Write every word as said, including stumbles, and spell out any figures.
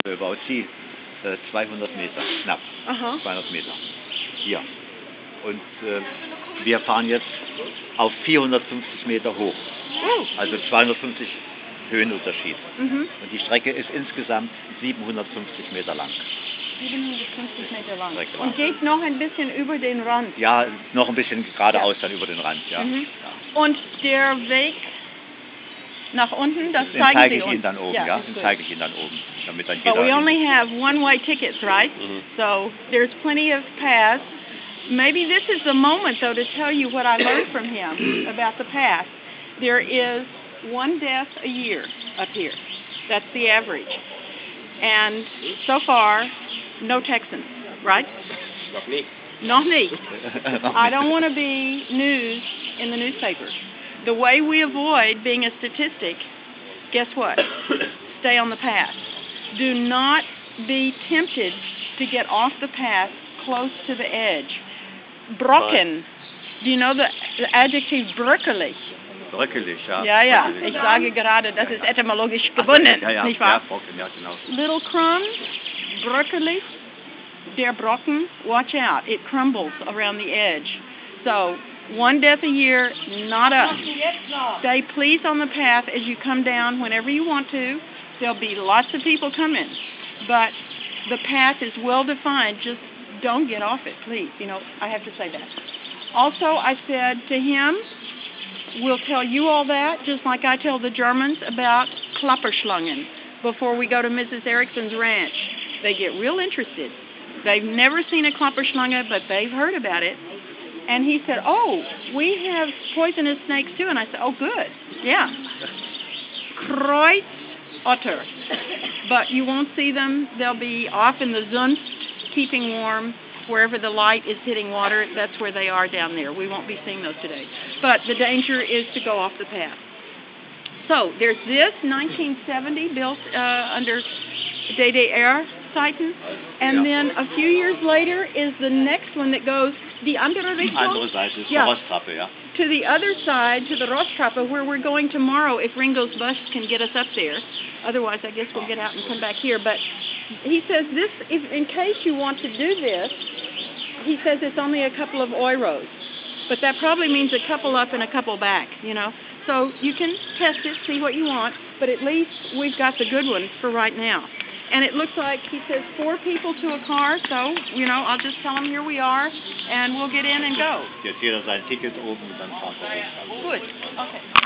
About sie äh, zweihundert Meter, knapp Aha. zweihundert Meter. Hier. Und äh, wir fahren jetzt auf vierhundertfünfzig Meter hoch. Oh. Also zweihundertfünfzig Höhenunterschied. Mhm. Und die Strecke ist insgesamt siebenhundertfünfzig Meter lang. siebenhundertfünfzig Meter lang. Strecke. Und geht noch ein bisschen über den Rand. Ja, noch ein bisschen geradeaus dann über den Rand. Ja. Mhm. Ja. Und der Weg nach unten, das Den zeigen zeige Sie ich uns. Ihnen dann oben, Ja, ja. ist Den gut. zeige ich Ihnen dann oben, damit dann But jeder. we only have one-way tickets, right? Mhm. So there's plenty of paths. Maybe this is the moment, though, to tell you what I learned from him about the path. There is one death a year up here. That's the average. And so far, no Texans, right? Noch nicht. Noch nicht. I don't want to be news in the newspaper. The way we avoid being a statistic, guess what? Stay on the path. Do not be tempted to get off the path close to the edge. Brocken. Do you know the, the adjective bröckelig? Bröckelig, ja. Ja, ja. Bröckelig. Ich sage gerade, das ist etymologisch gebunden, Ja, ja, nicht ja, wahr? Brocken, ja, genau. Little crumbs, bröckelig, der Brocken, watch out. It crumbles around the edge. So, one death a year, not us. Stay please on the path as you come down whenever you want to. There'll be lots of people coming, but the path is well defined. Just don't get off it, please. You know, I have to say that. Also, I said to him, we'll tell you all that, just like I tell the Germans about Klapperschlangen before we go to Missus Erickson's ranch. They get real interested. They've never seen a Klapperschlange, but they've heard about it. And he said, oh, we have poisonous snakes too. And I said, oh, good. Yeah. Kreuzotter. But you won't see them. They'll be off in the Zunft, keeping warm. Wherever the light is hitting water, that's where they are down there. We won't be seeing those today. But the danger is to go off the path. So there's this, nineteen seventy, built uh, under D D R Zeiten. And then a few years later is the next one that goes die andere Richtung. Andere Seite ist Ja. die Rostrappe, ja. To the other side, to the Rostrappe, where we're going tomorrow if Ringo's bus can get us up there. Otherwise, I guess we'll get out and come back here. But he says this, if, in case you want to do this, he says it's only a couple of euros. But that probably means a couple up and a couple back, you know. So you can test it, see what you want, but at least we've got the good one for right now. And it looks like, he says, four people to a car, so, you know, I'll just tell him here we are, and we'll get in and go. Jetzt jeder sein Ticket oben und dann fahren wir hoch. Good. Okay.